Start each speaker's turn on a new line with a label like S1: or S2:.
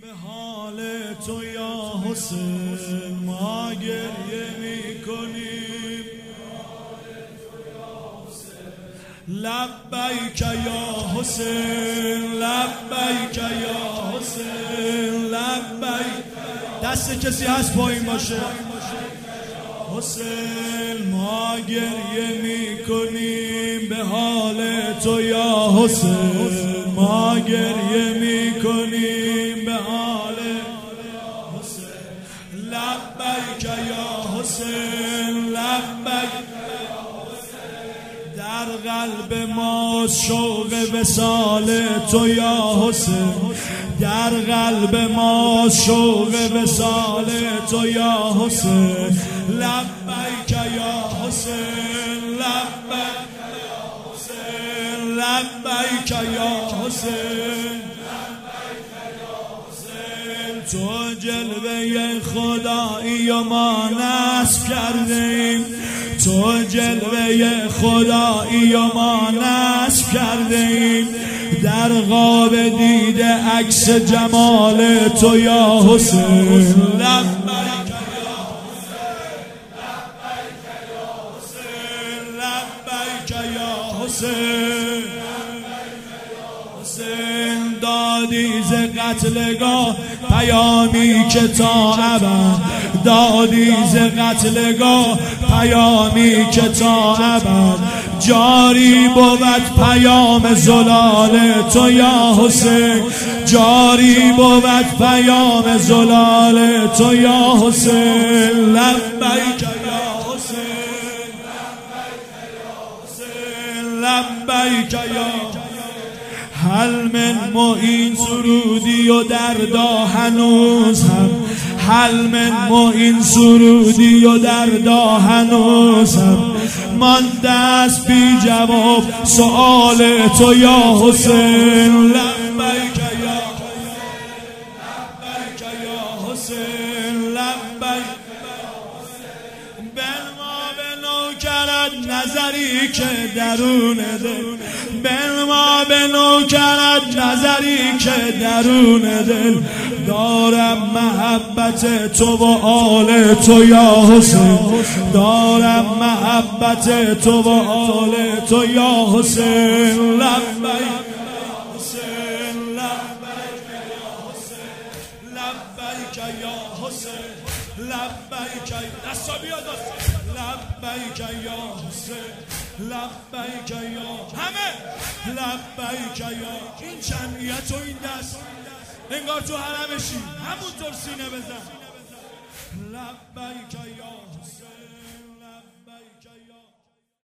S1: حال تو یا حسین ما گریه میکنیم، لبیک یا حسین لبیک یا حسین لبیک. دست کسی هست پایین باشه؟ حسین ما گریه میکنیم به حال تو یا حسین، ما گریه میکنیم به حال حسین. لبیک یا حسین لبیک. در قلب ما شوق وصال تو یا حسین، در قلب ما شوق وصال تو یا حسین. لبیک یا حسین لبیک یا حسین لبیک یا حسین. تو جلوه خدایی و ما نصب کردیم، تو جلوه خدایی و ما نصب کردیم. در خواب دیده عکس جمال تو یا حسین. لبیک یا حسین لبیک یا حسین. حسین دادی ز قتلگاه پیامی که تا ابد، دادی ز قتلگاه پیامی که تا ابد جاری بود پیام زلال تو یا حسین، جاری بود پیام زلال تو یا حسین. لبیک یا حسین لبیک یا. هل من معین سرودی و دردا هنوز هم، هل من معین سرودی و دردا هنوز هم مانده است بی جواب سؤال تو یا حسین. لبیک یا لبیک یا حسین لبیک. بنما به نوکرت نظری که درون دل، بنما به نوکرت نظری که درون دل دارم. محبت تو و آل تو یا حسین، دارم محبت تو و آل تو یا حسین. لبیک حسین لبیک یا حسین لبیک یا حسین لبیک. دستا بیاد لبیک یا حسین لبیک یا همه لبیک یا. این جمعیت و این دست انگار تو حرمشی همونطور سینه بزن. لبیک یا حسین.